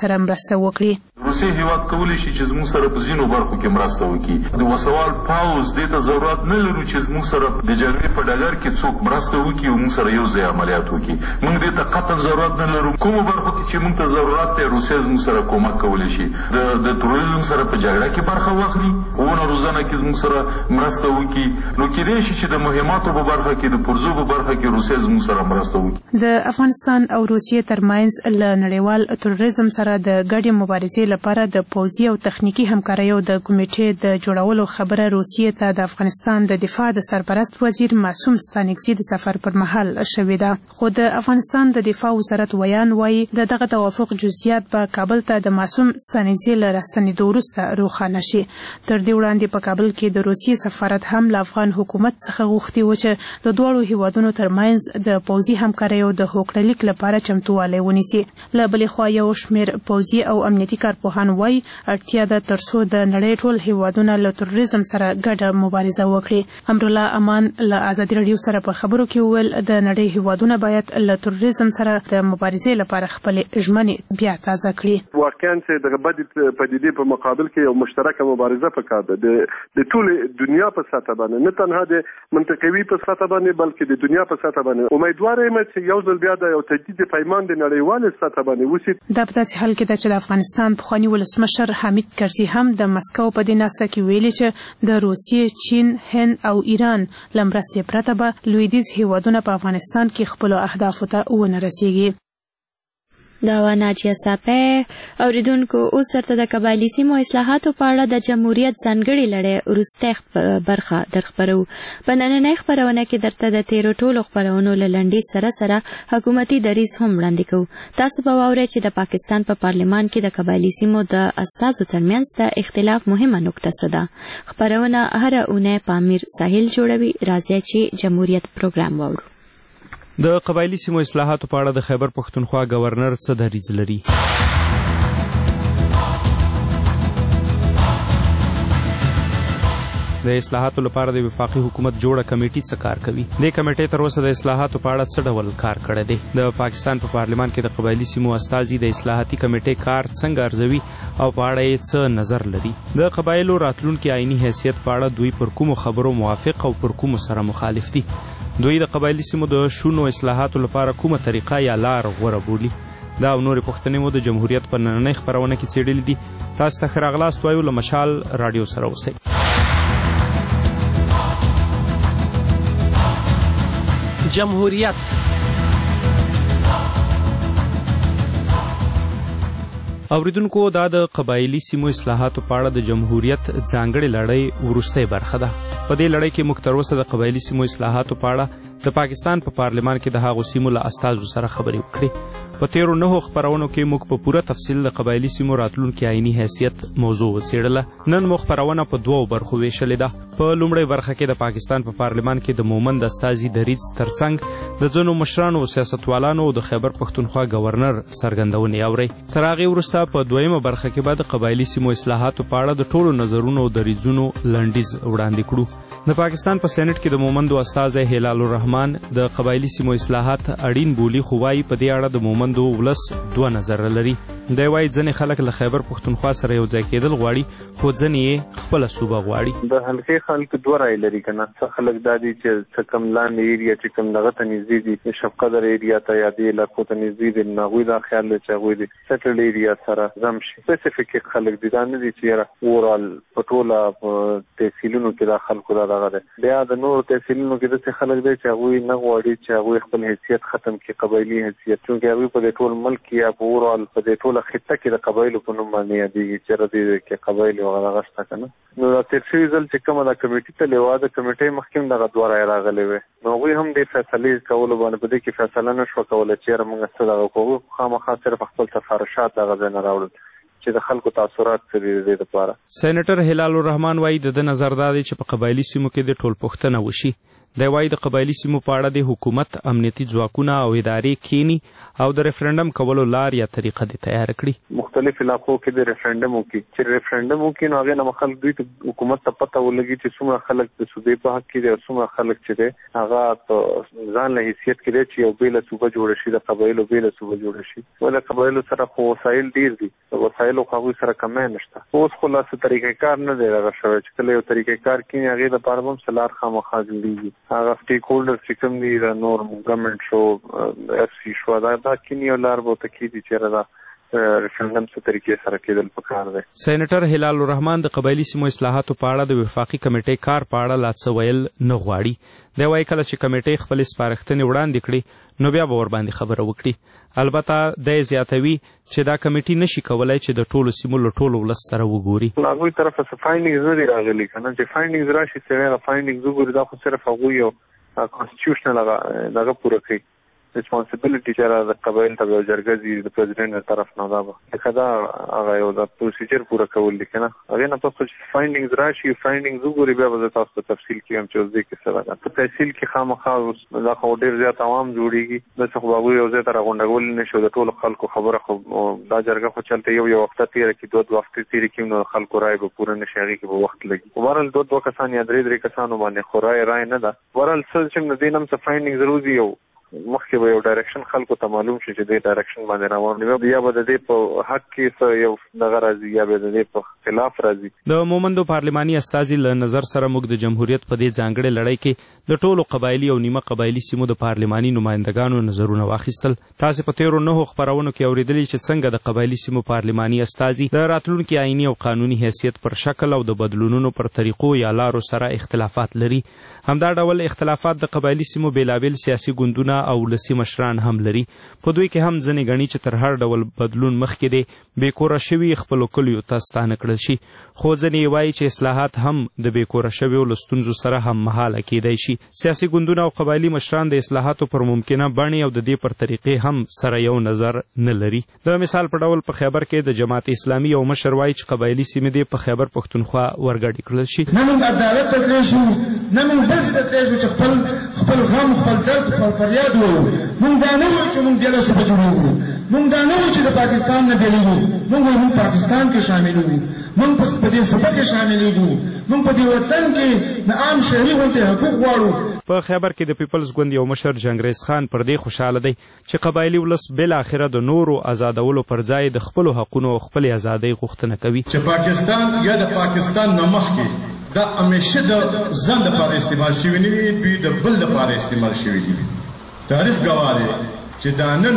سره مرسته وکړي. روسیې هیواد کولی شي چې زموږ سره په ځینو برخو کې مرسته وکړي. د وسوال پاوز دې ته ضرورت نه لرو چې زموږ سره د جګړې په ډګر کې څوک مرسته وکړي او موږ سره یو ځای عملیات وکړي. موږ دې ته قطعا ضرورت نه لرو. کومو برخو کې چې موږ ته ضرورت دی روسیه زموږ سره کومک کولی شي. د تروریزم سره په جګړه کې برخه واخلي، ښوونه روزنه کې زموږ سره مرسته وکړي. نو کېدای شي چې د مهماتو په برخه کې د پرزو په برخه کې روسیه زموږ سره مرسته وکړي. د افغانستان او روسیې ترمنځ له نړیوال تروریزم سره د ګډې مبارزې لپاره د پوځي او تخنیکي همکاریو د کمیټې د جوړولو خبره روسیې ته د افغانستان د دفاع د سرپرست وزیر معصوم ستانکزي د سفر پر مهال شوې ده. خو د افغانستان د دفاع وزارت ویان وایي دغه توافق جزئیات به کابل ته د معصوم ستانکزي له راستنېدو وروسته روښانه شي. تر دې وړاندې په کابل کې د روسیې سفارت هم له افغان حکومت څخه غوښتي و چې د دواړو هیوادونو ترمنځ د پوځي همکاریو د هوکړلیک لپاره چمتووالی ونیسي. له بلې خوا یو شمېر پوځي او امنیتي کارپوهان وایي اړتیا ده ترڅو د نړۍ ټول هیوادونه له تروریزم سره ګډه مبارزه وکړي. امرالله امان له ازادي راډیو سره په خبرو کې وویل د نړۍ هیوادونه باید له تروریزم سره د مبارزې لپاره خپلې ژمنې بیا تازه کړي. واقعا چې د بدې پدیدې په مقابل کې یو مشترکه مبارزه پکار ده د ټول دنیا په سطح باندې، نه تنها د منطقوي په سطح باندې بلکې د دنیا په سطح باندې. امیدوار یم چې یو ځل بیا د یو تجدید پیمان د نړیوال سطح باندې وشي. دا په داسې حال کې ده چې د افغانستان پخواني ولسمشر حامد کرزي هم د مسکو په دې ناسته کې ویلي چې د روسیې، چین، هند او ایران له مرستې پرته به لویدیځ هیوادونه په افغانستان کې خپلو اهدافو ته ونه رسیږي. دا و ناجیه صافی. اوریدونکو اوس ورته د قبایلي سیمو اصلاحاتو په اړه د جمهوریت ځانګړې لړۍ وروستۍ برخه درخبرو. په نننۍ خپرونه کې درته د تیرو ټولو خپرونو له لنډې سره سره حکومتي دریځ هم وړاندې کوو. تاسو به واورئ چې د پاکستان په پارلمان کې د قبایلي سیمو د استازو ترمنځ د اختلاف مهمه نقطه څه ده. خپرونه هره اونۍ په امیر ساحل جوړوي. راځئ چې جمهوریت پروګرام واورو. د قبایلي سیمو اصلاحاتو په اړه د خیبر پښتونخوا گورنر څه دریځ لري؟ د اصلاحاتو لپاره د وفاقي حکومت جوړه کمیټې څه کار کوي؟ دې کمیټې تر اوسه د اصلاحاتو په اړه څه ډول کار کړی دی؟ د پاکستان په پارلمان کې د قبایلي سیمو استازي د اصلاحاتي کمیټې کار څنګه ارزوي او په اړه یې څه نظر لري؟ د قبایلو راتلونکي آئیني حیثیت په اړه دوی پر کومو خبرو موافق او پر کومو سره مخالف دي؟ دوی د قبایلي سیمو د شونو اصلاحاتو لپاره کومه طریقه یا لار غوره بولي؟ دا او نورې پوښتنې مو د جمهوریت په نننۍ خپرونه کې څېړلې دي. تاسو ته ښه راغلاست وایو. له مشال راډیو سره اوسئ. جمهوریت اوریدونکو دا د قبایلي سیمو اصلاحاتو په اړه د جمهوریت ځانګړې لړۍ وروستۍ برخه ده. په دې لړۍ کې موږ تر اوسه د قبایلي سیمو اصلاحاتو په اړه د پاکستان په پارلمان کې د هغو سیمو له استازو سره خبرې وکړې. په تیرو 9 خپرونو کې موږ په پوره تفصیل د قبایلي سیمو راتلونکي آئیني حیثیت موضوع وڅېړله. نن مو خپرونه په 2 برخو ویشلې ده. په لومړۍ برخه کې د پاکستان په پارلمان کې د مومند استازي دریځ ترڅنګ د ځینو مشرانو او سیاستوالانو او د خیبر پښتونخوا گورنر څرګندونې اورئ. تر هغې وروسته په 2مه برخه کې به د قبایلي سیمو اصلاحاتو په اړه د ټولو نظرونو او دریځونو لنډیز وړاندې کړو. د پاکستان په سېنټ کې د مومندو استازی هلال الرحمن د قبایلي سیمو اصلاحات اړین بولي، خو وایي په دې اړه د مومندو ولس 2 نظر لري. دی وایي ځینې خلک له خیبر پښتونخوا سره یو ځای کېدل غواړي، خو ځینې یې خپله صوبه غواړي. د حلقې خلک 2 رایې لري که نه. څه خلک دا دي چې څه کم لاندې ایریا چې کم دغه ته نږدې دي، شفقدر ایریا ته یا دې علاقو ته نږدې دي، نو هغوی دا خیال دی چې هغوی د سیټل ایریا سره ضم شي. سپیسیفیک خلک دي، دا نه دي چې یاره اورال په ټوله تحصیلونو کې دا خلکو دا دغه دی. بیا د نورو تحصیلونو کې داسې خلک دی چې هغوی نه غواړي چې هغوی خپل حیثیت ختم کړي، قبایلي حیثیت، چونکې هغوی په دې ټول ملک یا په اورال په دې ټوله خطه کې د قبایلو په نوم باندې یادېږي چې دې کې قبایل او هغه شته که نه. نو دا تېر شوي ځل چې کومه دا کمیټې تللې وه، د کمیټۍ مخکې هم دغه 2 رایې راغلې وې. نو هغوی هم دې فیصلې کولو باندې په دې کې فیصله نه شوه کولی چې یاره موږ څه دغه کوو. خامخا صرف خپل سفارشات دغه ځای نه راوړل چې د خلکو تاثرات څه دي د دې لپاره. سېنیټر هلال الرحمن وایي د ده نظر دا دی چې په قبایلي سیمو کې د ټولپوښتنه وشي. دی وایي د قبایلي سیمو په اړه د حکومت امنیتي ځواکونه او ادارې کینی او د ریفرنډم کولو لار یا طریقه دې تیار کړي. مختلف علاقو کې د ریفرنډم وکړي چې ریفرنډم وکړي نو هغه نه خلک دوی ته حکومت ته پته ولګي چې څومره خلک د صوبې په حق کې دي او څومره خلک چې دي هغه په ځان له حیثیت کې دي چې یو بیل صوبه جوړ شي د قبایلو بیل صوبه جوړ شي. ولې قبایلو سره خو وسایل ډیر دي وسایلو خو سره کم نشته. اوس خلاص طریقې کار نه دی راغلی چې کله یو طریقې کار کینی هغه د پاره هم سلار خامخا جوړیږي. هغه سټیک هولډر چې کوم دي د نور ګورنمنت شو اف سی شو دا کینی لار به تکیدي چې را ریفرنډم څه طریقې سره کېدل پکار دی. سېنیټر هلال الرحمن د قبایلي سیمو اصلاحاتو په اړه د وفاقي کمیټې کار په اړه لا څه ویل نه غواړي. دی وایي کله چې کمیټې خپل سپارښتنې وړاندې کړي نو بیا به ورباندې خبره وکړي. البته دی زیاتوي چې دا کمیټې نشي کولای چې د ټولو سیمو له ټولو ولس سره وګوري. هغوی طرفه څه فاینډینګز نه دي راغلي که نه چې فاینډینګز راشي سړی هغه فاینډینګز وګوري دا خو صرف هغوی یو کانسټیټیوشنل هغه پوره کوي ریسپانسیبلیټي چې د قبایل ته یو جرګه دي د پرزیدنټ له طرف نه دا به دا هغه یو د پروسیجر پوره کول دي که نه هغې نه پس چې فاینډینګز راشي فاینډینګز وګوري بیا به زه تاسو ته تفصیل کړم چې اوس دې کې څه ده. په تحصیل کې خامخا دا خو ډېر زیات عوام جوړېږي داسې خو به هغوی یو ځای ته راغونډولی نه شي د ټولو خلکو خبره خو دا جرګه خو چلته یو وخته تېره کړي دوه هفتې تېرې کړي نو د خلکو رایې به پوره نه شي هغې کې به وخت لګي. خو بهرحال دوه کسان یا درې کسانو باندې خو رایې نه ده. بهرحال څه چې د دې نه هم څه فاینډینګز روزي یو مخکې به یو ډایرکشن خلکو ته معلوم شي چې دې ډایرکشن باندې روان دي یا به د دې په حق کې یو دغه راځي یا به د دې په خلاف راځي. د مومندو پارلماني استازي له نظر سره موږ د جمهوریت په دې ځانګړې لړۍ کې د ټولو قبایلي او نیمه قبایلي سیمو د پارلماني نمایندګانو نظرونه واخیستل. تاسو په تیرو 9 خبرونو کې اوریدلی چې څنګه د قبایلي سیمو پارلماني استازي د راتلونکي آئینی او قانوني حیثیت پر شکل او د بدلونونو پر طریقو یا لارو سره اختلافات لري. همدا ډول اختلافات د قبایلي سیمو بیلابیل سیاسي ګوندونه او ولسي مشران هم لري. په دوی کې هم ځینې ګڼي چې تر هر ډول بدلون مخکې دی بې کوره شوي خپلو کلیو ته ستانه کړل شي. خو ځینې وایي چې اصلاحات هم د بې کوره شویو له ستونزو سره هم مهاله کیدای شي. سیاسي ګوندونه او قبایلي مشران د اصلاحاتو پر ممکنه بڼې او د دې پر طریقې هم سره یو نظر نه لري. د مثال په ډول په خیبر کې د جماعت اسلامي یو مشر وایي چې قبایلي سیمې دې په خیبر پښتونخوا ورګډې کړل شي. نه موږ عدالت ته تللی شو نه موږ بل څه ته تللی شو چې خپل غم خپل درد خپل فریاد ووایو. موږ دا نه وایو چې موږ بېله صوبه جوړوو. موږ دا نه وایو چې د پاکستان نه بېلېږو. موږ وایو موږ پاکستان کې شاملېږو. موږ په دې صوبه کې شاملېږو. موږ په دې وطن کې د عام شهري غوندې حقوق غواړو. په خیبر کې د پیپلز ګوند یو مشر جنګریز خان پر دې خوشاله دی چې قبایلي ولس بالاخره د نورو آزادولو پر ځای د خپلو حقونو او خپلې ازادۍ غوښتنه کوي. چې پاکستان یا د پاکستان نه مخکې دا همیشه د ځان لپاره استعمال شوي نه وي دوی د بل لپاره استعمال شوي دي. تاریخ ګواه دی چې دا نن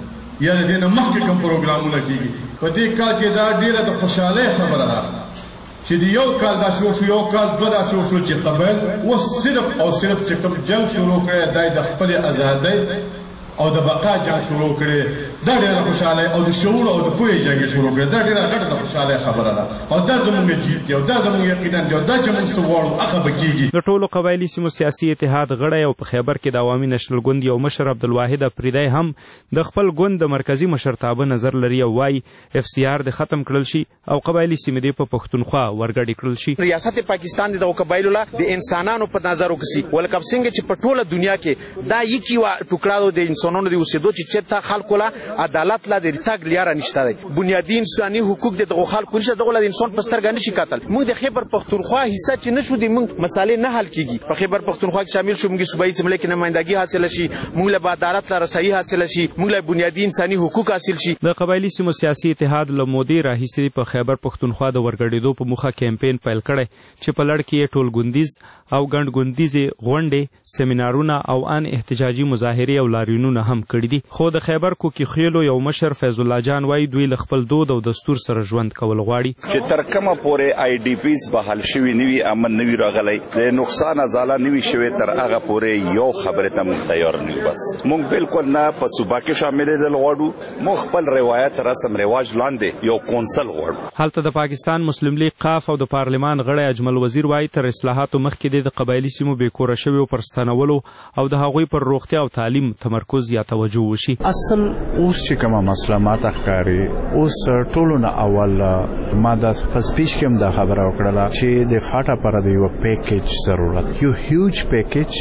یا د دې نه مخکې کوم پروګرامونه کېږي په دې کال کې دا ډېره د خوشحالۍ خبره ده چې د یو کال داسې وشو یو کال دوه داسې وشو چې قبایل اوس صرف او صرف چې کوم جنګ شروع کړی دی د خپلې ازادۍ او د بقا جنګ شروع کړی دا ډېره خوشحالۍ او د شعور او د پوهې جنګ شروع کړی دا ډېره غټه د خوشحالۍ خبره ده او دا زموږ جیت دی او دا زموږ یقینا دی او دا چې موږ څه غواړو هغه به کېږي. د ټولو قبایلي سیمو سیاسي اتحاد غړی او په خیبر کې د عوامي نشنل ګوند یو مشر عبدالواحد افریدی هم د خپل ګوند د مرکزي مشرتابه نظر لري او وایي اف سی آر د ختم کړل شي او قبایلي سیمې دې په پښتونخوا ورګډې کړل شي. ریاست پاکستان د قبایلو لا د انسانانو په نظر وکړي ولکه څنګه چې په ټوله دنیا کې دا یکی وا ټوکړه د انسانانو د اوسېدو چې چېرته خلکو لا عدالت لا د تګ لیاره نشته دی. بنیادي انساني حقوق د خلکو نشته دغه د انسان په سترګه نشي کتل. موږ د خیبر پښتونخوا حصہ چې نشو د موږ مسالې نه حل کیږي. په خیبر پښتونخوا کې شامل شو موږ صوبایي اسمبلی کې نمائندګي حاصل شي موږ له عدالت لا رسایي حاصل شي موږ له بنیادي انساني حقوق حاصل شي. د قبایلي سیمو سیاسي اتحاد له مودې راهیسې په خیبر پښتونخوا د ورګډېدو په موخه کمپاین پیل کړی چې په لړ کې ټول ګوندیز او ګڼ ګوندیزې غونډې سیمینارونه او ان احتجاجي مظاهرې او لاریونونه هم کړي دي. خو د خیبر کوکي خیلو یو مشر فیض الله جان وایي دوی له خپل دود او دستور سره ژوند کول غواړي. چې تر کومه پورې آی ډي پیز به حل شوي نه وي امن نه وي راغلی د نقصان ازاله نه وي شوی تر هغه پورې یو خبرې ته موږ تیار نه یو. بس موږ بالکل نه په صوبه کې شاملېدل غواړو موږ خپل روایت رسم رواج لاندې یو کونسل غواړو. هلته د پاکستان مسلم لیگ قاف او د پارلمان غړی اجمل وزیر وایي تر اصلاحاتو مخکې د قبایلي سیمو بې کوره شویو پر ستنولو او د هغوی پر روغتیا او تعلیم تمرکز زیات توجه وشي. اصل اوس چې کومه مسله ماته ښکاري اوس ټولو نه اول ما د سپیچ کې هم دا خبره وکړله چې د فاټا پر د یو پیکیج ضرورت یو هیوج پیکیج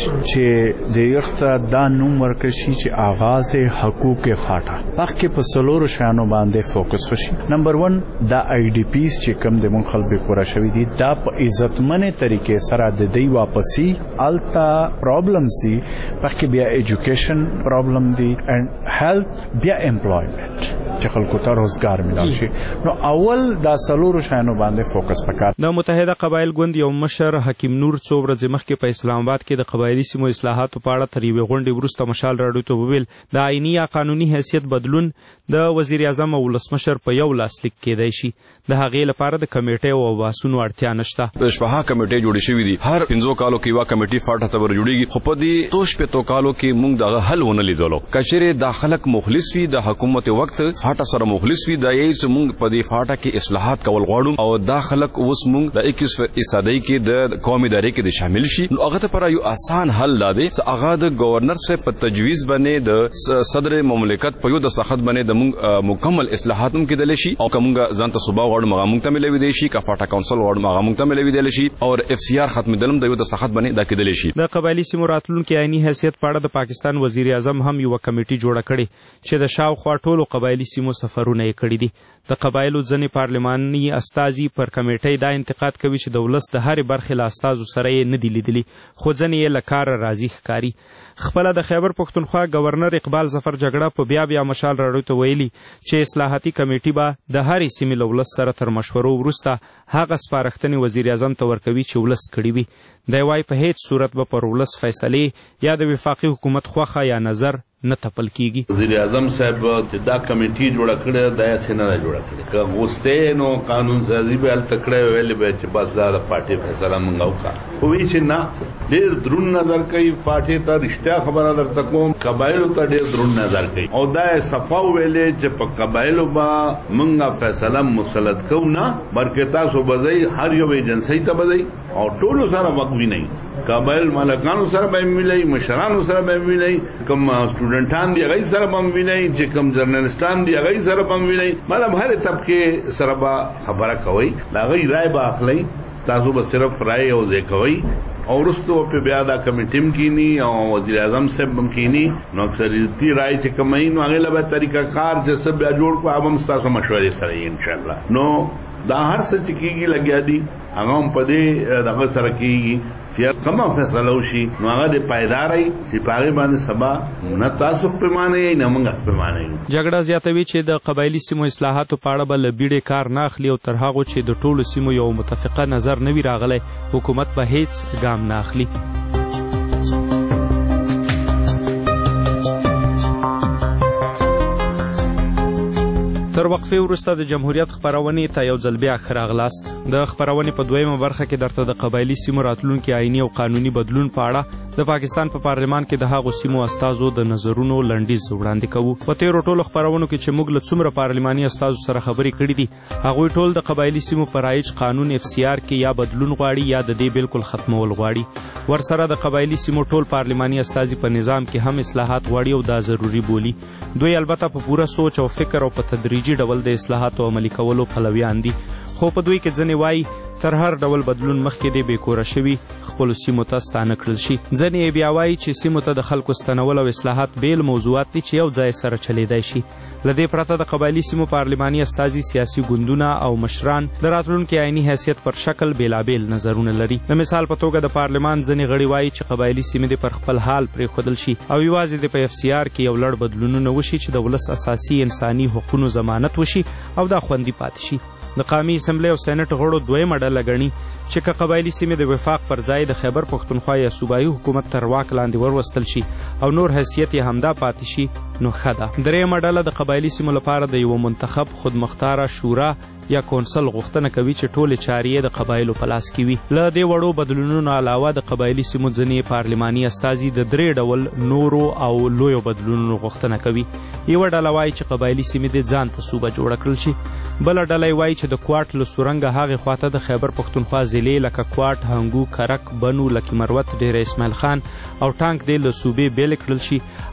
چې د یخته دا نوم ورکړي چې آغاز حقوق فاټا پکې په سلورو شانو باندې فوکس وشي. نمبر 1 دا آی ډی پیز چې کوم د مون خلک پورا شوی دي دا په عزتمنه طریقې سره د دی واپسی التا پرابلمز دي پکې بیا ایجوکیشن پرابلم دي and health بیا امپلویمنت چې خلکو ته روزګار ملال شي. نو اول دا سلورو شانو باندې فوکس وکړ. د متحده قبایل ګوند یو مشر حکیم نور څو ورځې مخکې په اسلام آباد کې د قبایلی سیمو اصلاحاتو په اړه تر یوې غونډې وروسته مشال راډیو ته وویل د آئینی یا قانوني حیثیت بدلون د وزیر اعظم او ولسمشر په یو لاسلیک کېدای شي. د هغې لپاره د کمیټې او بحثونو اړتیا نشته. د شفاهه کمیټې جوړې شوې دي. هر 15 کالو کې یوه کمیټې فاټا ته ورجوړېږي خو په دې 2 کالو کې موږ دغه حل ونه لیدلو. کچېرې دا خلک مخلص وي د حکومت وخت فاټا سره مخلص وي دا یې چې موږ په دې فاټا کې اصلاحات کول غواړو او دا خلک اوس موږ د 21% کې د قومي ادارې کې شامل شي. نو هغه ته پر یو آسان حل لاده چې هغه د گورنر سے په تجویز باندې د صدر مملکت په یو د سخت باندې د موږ مکمل اصلاحات هم کېدل شي او کومه ځان ته صوبا غواړو مغه موږ ته ملوي دی شي کا فاټا کونسل غواړو مغه موږ ته ملوي دی شي او اف سی آر ختم دلم د یو د سخت باندې دا کېدل شي. د قبایلی سیمو راتلونکي عیني حیثیت په اړه د پاکستان وزیر اعظم هم یو کمیټي جوړه کړې چې د شاوخوا ټولو قبایلی سیمو سفرونه یې کړي دي. د قبایلو ځینې پارلماني استازي پر کمیټۍ دا انتقاد کوي چې د ولس د هرې برخې له استازو سره یې نه دي لیدلي خو ځینې یې له کاره راضي ښکاري. خپله د خیبر پښتونخوا گورنر اقبال ظفر جګړه په بیا مشال راډیو ته ویلي چې اصلاحاتي کمیټې به د هرې سیمې له ولس سره تر مشورو وروسته هغه سپارښتنې وزیر اعظم ته ورکوي چې ولس کړي وي. دی وایي په هیڅ صورت به پر ولس فیصلې یا د وفاقي حکومت خوښه یا نظر نه تپل کیږي. وزیر اعظم صاحب چې دا کمیټي جوړه کړې دا یې نه جوړه کړې که غوسته نو قانون سازي به ال تکړه ویل به چې بس دا د پارټي فیصله مونږ وکړه خو وی چې نه ډېر درون نظر کوي پارټي ته رښتیا خبره درته کوم قبایلو ته ډېر درون نظر کوي او دا صفا ویلې چې په قبایلو به مونږه فیصله مسلط کوو نه بلکې تاسو بځای هر یو ایجنسی ته بځای او ټولو سره وقوي نه قبایل مالکانو سره به ملي مشرانو سره به ملي کوم سټوډنټان دی هغه سره بم ویني چې کوم جرنالستان دی هغه سره بم ویني مطلب هر طبقه سره به خبره کوي دا غي رائے به اخلي تاسو به صرف رائے او ځکوي او ورستو په بیا دا کمیټیم کینی او وزیر اعظم صاحب بم کینی نو اکثریتی رائے چې کومای نو هغه له طریقہ کار چې سب بیا جوړ کو هم تاسو مشورې سره ان شاء الله نو دا هر څه چې کیږي لګیا دي هغه هم په دې دغه سره کیږي چې کومه فیصله وشي نو هغه د پایداري چې پاره باندې سبا نه تاسو په معنی نه موږ په معنی. جګړه زیاتوي چې د قبایلی سیمو اصلاحاتو په اړه بل بیړې کار نه اخلي او تر هغه چې د ټولو سیمو یو متفقه نظر نه وي راغلی حکومت به هیڅ ګام نه اخلي. تر وقفې وروسته د جمهوریت خپرونې ته یو ځل بیا ښه راغلاست. د خپرونې په دویمه برخه کې درته د قبایلي سیمو راتلونکي آئیني او قانوني بدلون په اړه د پاکستان په پارلمان کې د هغو سیمو استازو د نظرونو لنډیز وړاندې کوو. په تېرو ټولو خپرونو کې چې موږ له څومره پارلماني استازو سره خبرې کړې دي هغوی ټول د قبایلي سیمو په رایج قانون اف سی آر کې یا بدلون غواړي یا د دې بالکل ختمول غواړي. ورسره د قبایلي سیمو ټول پارلماني استازي په نظام کې هم اصلاحات غواړي او دا ضروري بولي. دوی البته په پوره سوچ او فکر او په تدریجي ډول د اصلاحاتو عملي کولو پلویان دي خو په دوی کې ځینې وایي تر هر ډول بدلون مخکې دی بیکوره شوي خپلو سیمو ته ستانه کړل شي. ځینې یې بیا وایي چې سیمو ته د خلکو ستنول او اصلاحات بیل موضوعات دي چې یو ځای سره چلیدای شي. له دې پرته د قبایلي سیمو پارلماني استازي سیاسي ګوندونه او مشران د راتلونکي عیني حیثیت پر شکل بیلابیل نظرونه لري. د مثال په توګه د پارلمان ځینې غړي وایي چې قبایلي سیمې دې پر خپل حال پرېښودل شي او یوازې د په اف سی آر کې یو لړ بدلونونه وشي چې د ولس اساسي انساني حقوقو ضمانت وشي او دا خوندي پاتې شي. د قومي اسمبلی او سېنات غړو دویمه ډله ګڼي چې که قبایلي سیمې د وفاق پر ځای د خیبر پښتونخوا یا صوبایي حکومت تر واک لاندې وروستل شي او نور حیثیت یې همدا پاتې شي نو ښه ده. درېیمه ډله د قبایلي سیمو لپاره د یوه منتخب خودمختاره شورا یا کونسل غوښتنه کوي چې ټولې چارې یې د قبایلو په لاس کې وي. له دې وړو بدلونونو علاوه د قبایلي سیمو ځینې پارلماني استازي د 3 ډول نورو او لویو بدلونونو غوښتنه کوي. یوه ډله وایي چې قبایلي سیمې دې ځان ته صوبه جوړه کړل شي. بله ډله وایي چې د کوټ له سورنګه هغې خواته د خیبر پښتونخوا ضلعې لکه کوټ، هنګو، کرک، بنو، لکي مروت، ډیره اسماعیل خان او ټانک دې له صوبې بیلې کړل شي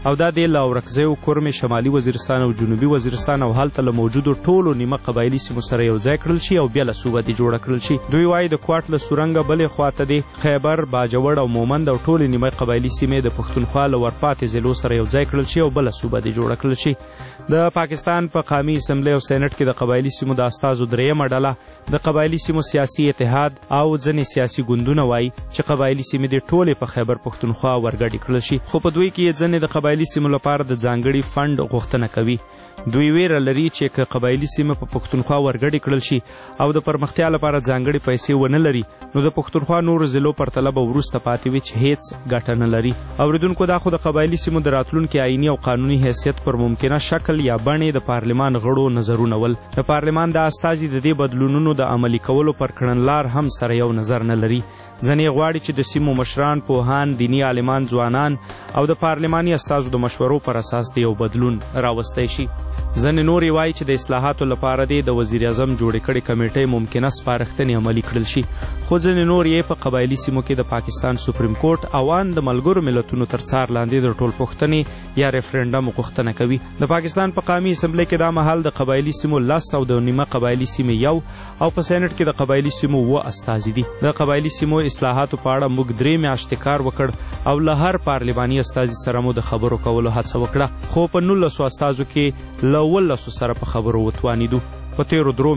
او دا د لاورکزیو کورم شمالي وزیرستان او جنوبي وزیرستان او هلته له موجودو ټولو نیمه قبایلي سیمو سره یو ځای کړل شي او بیا له صوبه دې جوړه کړل شي. دوی وایي د کوټ له سورنګه بلې خواته د خیبر، باجوړ او مومند او ټولې نیمه قبایلي سیمې د پښتونخوا له ورپاتې ضلعو سره یو ځای کړل شي او بله صوبه دې جوړه کړل شي. د پاکستان په قومي اسمبلی او سینټ کې د قبایلي سیمو د استازو درېیمه ډله د قبایلي سیمو سیاسي اتحاد او ځینې سیاسي ګوندونه وایي چې قبایلي سیمې دې ټولې په خیبر پښتونخوا ورګډې کړل شي، خو په دوی کې ځینې د قبایلي سیمو لپاره د ځانګړي فنډ غوښتنه کوي. دوی ویره لري چې که قبایلي سیمه په پښتونخوا ورګډې کړل شي او د پرمختیا لپاره ځانګړي پیسې ونه لري نو د پښتونخوا نورو ضلعو پرتله به وروسته پاتې وي چې هیڅ ګټه نه لري. اوریدونکو دا خو د قبایلي سیمو د راتلونکي آئیني او قانوني حیثیت پر ممکنه شکل یا بڼې د پارلمان غړو نظرونه ول. د پارلمان د استازي د دې بدلونونو د عملي کولو پر کړنلار هم سره یو نظر نه لري. ځینې غواړي چې د سیمو مشران، پوهان، دیني عالمان، ځوانان او د پارلماني استازو د مشورو پر اساس د یو بدلون راوستی شي. ځینې نورې وایي چې د اصلاحاتو لپاره د وزیر اعظم جوړې کړې کمیټۍ ممکنه سپارښتنې عملي کړل شي، خو ځینې نور یې په قبایلي سیمو کې د پاکستان سپریم کورټ او ان د ملګرو ملتونو تر څار لاندې د ټولپوښتنې یا ریفرنډم غوښتنه کوي. د پاکستان په قومي اسمبلی کې دا مهال د قبایلي سیمو 10 او د نیمه قبایلي سیمې یو او په سینټ کې د قبایلي سیمو 7 استازي دي. د قبایلي سیمو اصلاحاتو په اړه موږ 3 میاشتې کار وکړ او له هر پارلماني استازي سره مو د خبرو کولو هڅه وکړه، خو په 19 استازو کې له 19 سره په خبرو وتوانیدو. په تیرو 3